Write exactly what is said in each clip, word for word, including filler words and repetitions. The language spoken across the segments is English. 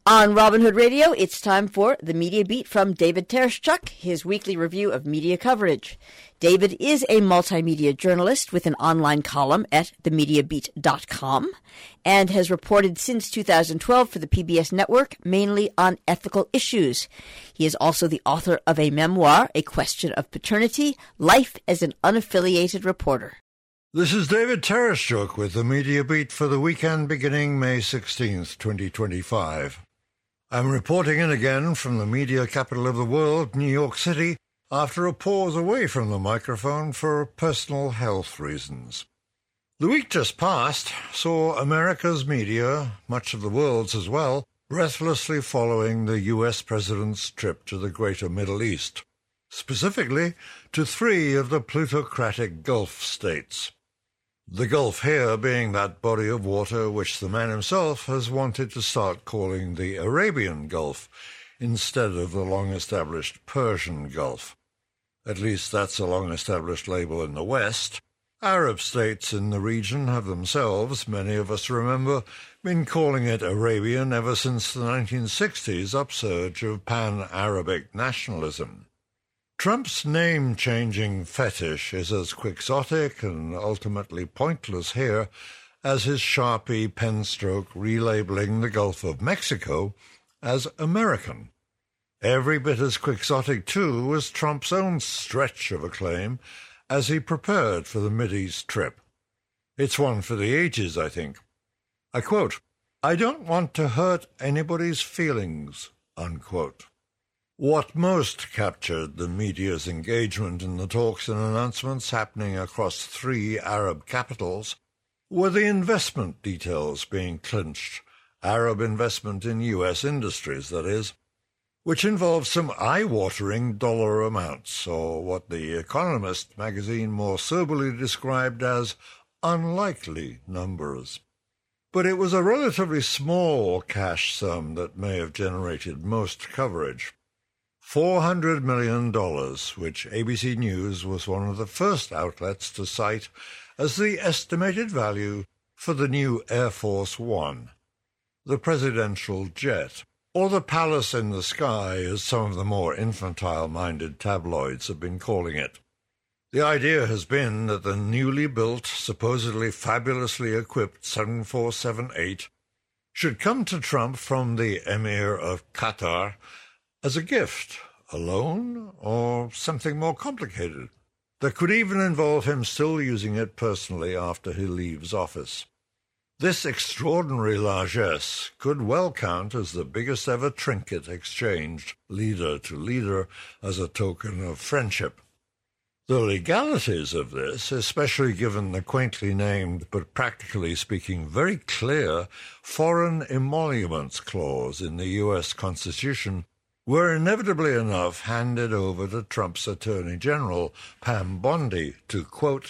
On Robin Hood Radio, it's time for the Media Beat from David Tereshchuk, his weekly review of media coverage. David is a multimedia journalist with an online column at the media beat dot com and has reported since two thousand twelve for the P B S network, mainly on ethical issues. He is also the author of a memoir, A Question of Paternity, Life as an Unaffiliated Reporter. This is David Tereshchuk with the Media Beat for the weekend beginning May sixteenth, twenty twenty-five. I'm reporting in again from the media capital of the world, New York City, after a pause away from the microphone for personal health reasons. The week just past saw America's media, much of the world's as well, breathlessly following the U S president's trip to the greater Middle East, specifically to three of the plutocratic Gulf states. The Gulf here being that body of water which the man himself has wanted to start calling the Arabian Gulf instead of the long-established Persian Gulf. At least that's a long-established label in the West. Arab states in the region have themselves, many of us remember, been calling it Arabian ever since the nineteen sixties upsurge of pan-Arabic nationalism. Trump's name-changing fetish is as quixotic and ultimately pointless here as his Sharpie pen stroke relabeling the Gulf of Mexico as American. Every bit as quixotic, too, was Trump's own stretch of a claim as he prepared for the Mideast trip. It's one for the ages, I think. I quote, "I don't want to hurt anybody's feelings," unquote. What most captured the media's engagement in the talks and announcements happening across three Arab capitals were the investment details being clinched, Arab investment in U S industries, that is, which involved some eye-watering dollar amounts, or what The Economist magazine more soberly described as unlikely numbers. But it was a relatively small cash sum that may have generated most coverage. four hundred million dollars, which A B C News was one of the first outlets to cite as the estimated value for the new Air Force One, the presidential jet, or the palace in the sky, as some of the more infantile-minded tabloids have been calling it. The idea has been that the newly built, supposedly fabulously equipped seven four seven eight should come to Trump from the Emir of Qatar as a gift, a loan, or something more complicated that could even involve him still using it personally after he leaves office. This extraordinary largesse could well count as the biggest ever trinket exchanged, leader to leader, as a token of friendship. The legalities of this, especially given the quaintly named but practically speaking very clear Foreign Emoluments Clause in the U S Constitution, were inevitably enough handed over to Trump's Attorney General, Pam Bondi, to, quote,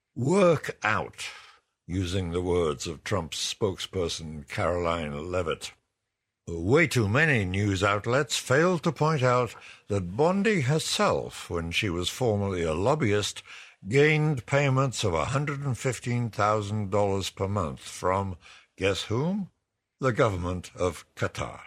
work out, using the words of Trump's spokesperson Caroline Levitt. Way too many news outlets failed to point out that Bondi herself, when she was formerly a lobbyist, gained payments of one hundred fifteen thousand dollars per month from, guess whom? The government of Qatar.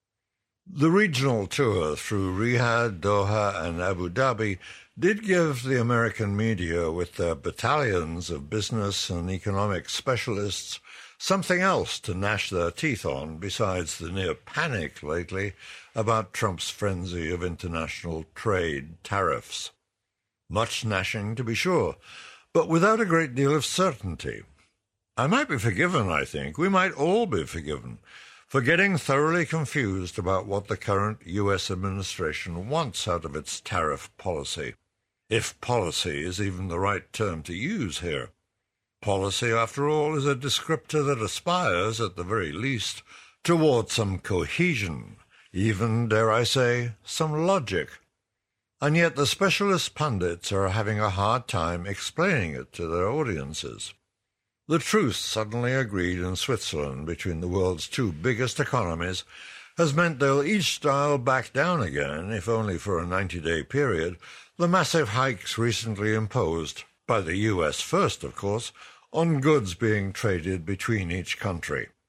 The regional tour through Riyadh, Doha, and Abu Dhabi did give the American media, with their battalions of business and economic specialists, something else to gnash their teeth on besides the near panic lately about Trump's frenzy of international trade tariffs. Much gnashing, to be sure, but without a great deal of certainty. I might be forgiven, I think, we might all be forgiven, for getting thoroughly confused about what the current U S administration wants out of its tariff policy, if policy is even the right term to use here. Policy, after all, is a descriptor that aspires, at the very least, toward some cohesion, even, dare I say, some logic. And yet the specialist pundits are having a hard time explaining it to their audiences. The truce suddenly agreed in Switzerland between the world's two biggest economies has meant they'll each dial back down again, if only for a ninety-day period, the massive hikes recently imposed, by the U S first, of course, on goods being traded between each country.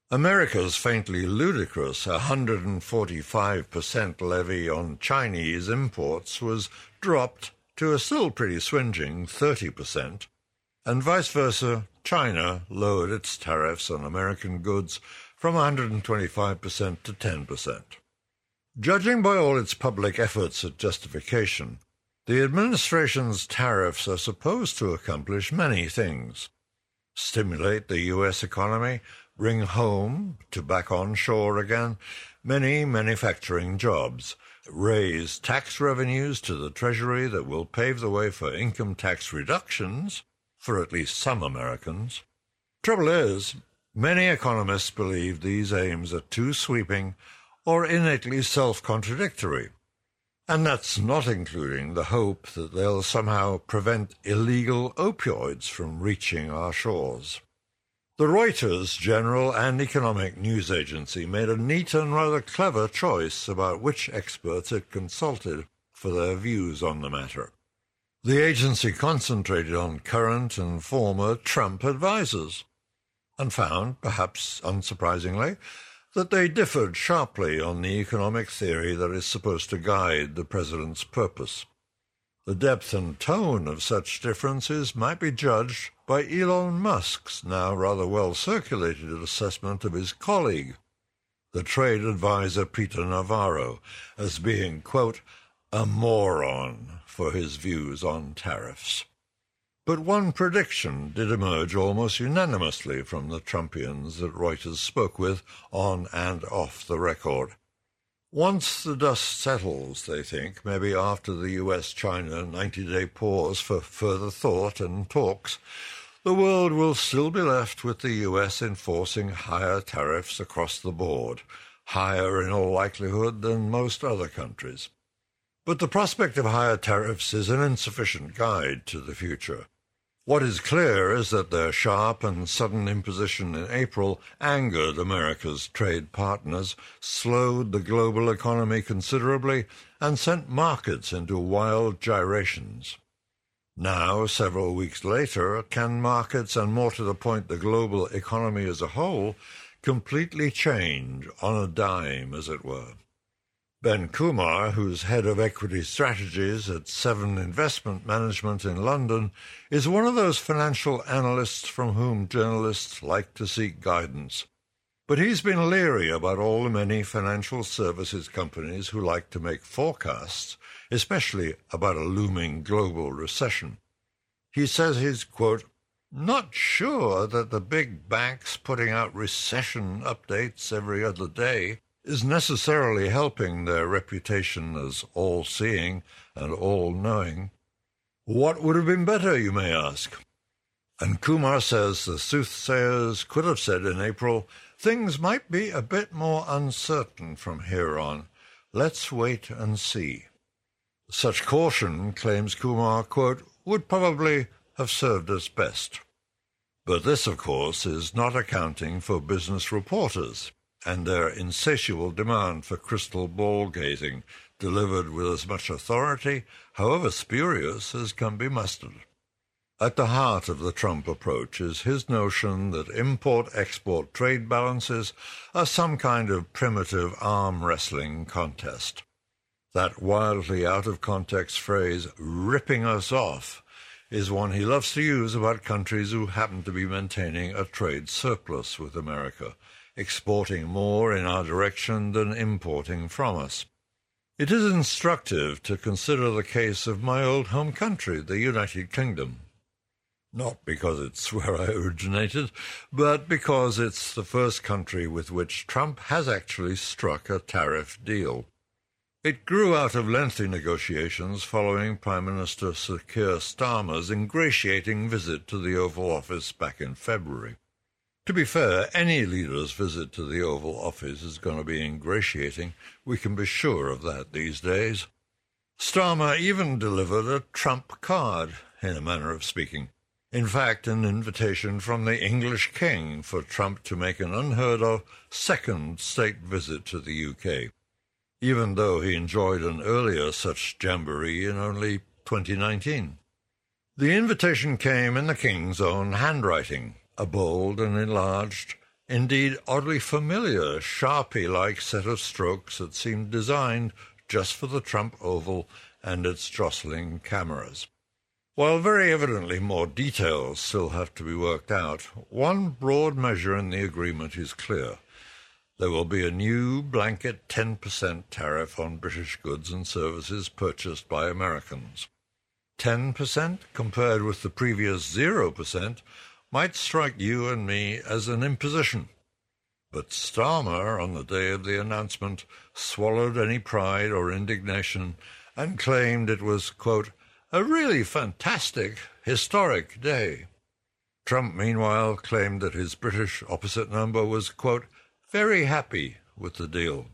America's faintly ludicrous one hundred forty-five percent levy on Chinese imports was dropped to a still pretty swingeing thirty percent, and vice versa, China lowered its tariffs on American goods from one hundred twenty-five percent to ten percent. Judging by all its public efforts at justification, the administration's tariffs are supposed to accomplish many things: stimulate the U S economy, bring home, to back onshore again, many manufacturing jobs, raise tax revenues to the Treasury that will pave the way for income tax reductions for at least some Americans. Trouble is, many economists believe these aims are too sweeping or innately self-contradictory. And that's not including the hope that they'll somehow prevent illegal opioids from reaching our shores. The Reuters General and Economic News Agency made a neat and rather clever choice about which experts it consulted for their views on the matter. The agency concentrated on current and former Trump advisers, and found, perhaps unsurprisingly, that they differed sharply on the economic theory that is supposed to guide the president's purpose. The depth and tone of such differences might be judged by Elon Musk's now rather well-circulated assessment of his colleague, the trade advisor Peter Navarro, as being, quote, a moron for his views on tariffs. But one prediction did emerge almost unanimously from the Trumpians that Reuters spoke with on and off the record. Once the dust settles, they think, maybe after the U S China ninety-day pause for further thought and talks, the world will still be left with the U S enforcing higher tariffs across the board, higher in all likelihood than most other countries. But the prospect of higher tariffs is an insufficient guide to the future. What is clear is that their sharp and sudden imposition in April angered America's trade partners, slowed the global economy considerably, and sent markets into wild gyrations. Now, several weeks later, can markets, and more to the point the global economy as a whole, completely change on a dime, as it were? Ben Kumar, who's head of equity strategies at Seven Investment Management in London, is one of those financial analysts from whom journalists like to seek guidance. But he's been leery about all the many financial services companies who like to make forecasts, especially about a looming global recession. He says he's, quote, not sure that the big banks putting out recession updates every other day is necessarily helping their reputation as all-seeing and all-knowing. What would have been better, you may ask? And Kumar says the soothsayers could have said in April, things might be a bit more uncertain from here on. Let's wait and see. Such caution, claims Kumar, quote, would probably have served us best. But this, of course, is not accounting for business reporters and their insatiable demand for crystal ball gazing, delivered with as much authority, however spurious, as can be mustered. At the heart of the Trump approach is his notion that import-export trade balances are some kind of primitive arm-wrestling contest. That wildly out-of-context phrase, ripping us off, is one he loves to use about countries who happen to be maintaining a trade surplus with America, exporting more in our direction than importing from us. It is instructive to consider the case of my old home country, the United Kingdom. Not because it's where I originated, but because it's the first country with which Trump has actually struck a tariff deal. It grew out of lengthy negotiations following Prime Minister Sir Keir Starmer's ingratiating visit to the Oval Office back in February. To be fair, any leader's visit to the Oval Office is going to be ingratiating. We can be sure of that these days. Starmer even delivered a Trump card, in a manner of speaking. In fact, an invitation from the English King for Trump to make an unheard-of second state visit to the U K, even though he enjoyed an earlier such jamboree in only twenty nineteen. The invitation came in the King's own handwriting, a bold and enlarged Indeed, oddly familiar, Sharpie-like set of strokes that seemed designed just for the Trump Oval and its jostling cameras. While very evidently more details still have to be worked out, one broad measure in the agreement is clear. There will be a new blanket ten percent tariff on British goods and services purchased by Americans. ten percent compared with the previous zero percent might strike you and me as an imposition. But Starmer, on the day of the announcement, swallowed any pride or indignation and claimed it was, quote, a really fantastic, historic day. Trump, meanwhile, claimed that his British opposite number was, quote, very happy with the deal.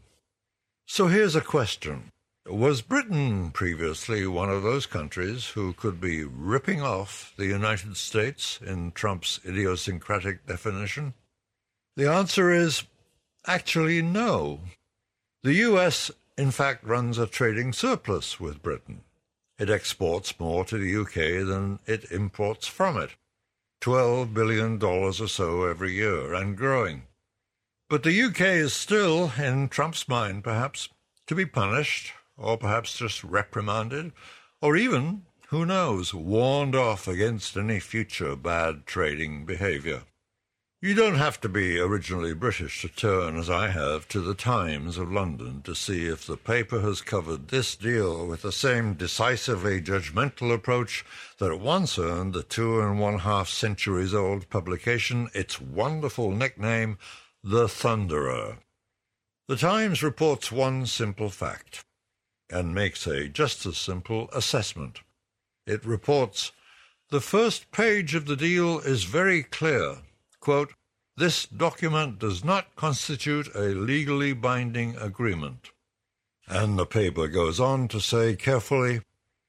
So here's a question. Was Britain previously one of those countries who could be ripping off the United States in Trump's idiosyncratic definition? The answer is actually no. The U S, in fact, runs a trading surplus with Britain. It exports more to the U K than it imports from it, twelve billion dollars or so every year, and growing. But the U K is still, in Trump's mind perhaps, to be punished, or perhaps just reprimanded, or even, who knows, warned off against any future bad trading behaviour. You don't have to be originally British to turn, as I have, to the Times of London to see if the paper has covered this deal with the same decisively judgmental approach that once earned the two and one half centuries old publication its wonderful nickname, The Thunderer. The Times reports one simple fact, and makes a just as simple assessment. It reports, the first page of the deal is very clear. Quote, this document does not constitute a legally binding agreement. And the paper goes on to say carefully,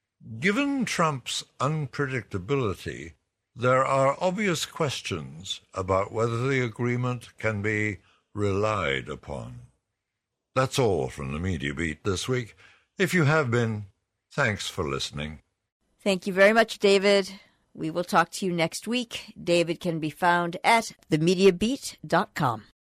given Trump's unpredictability, there are obvious questions about whether the agreement can be relied upon. That's all from the Media Beat this week. If you have been, thanks for listening. Thank you very much, David. We will talk to you next week. David can be found at the media beat dot com.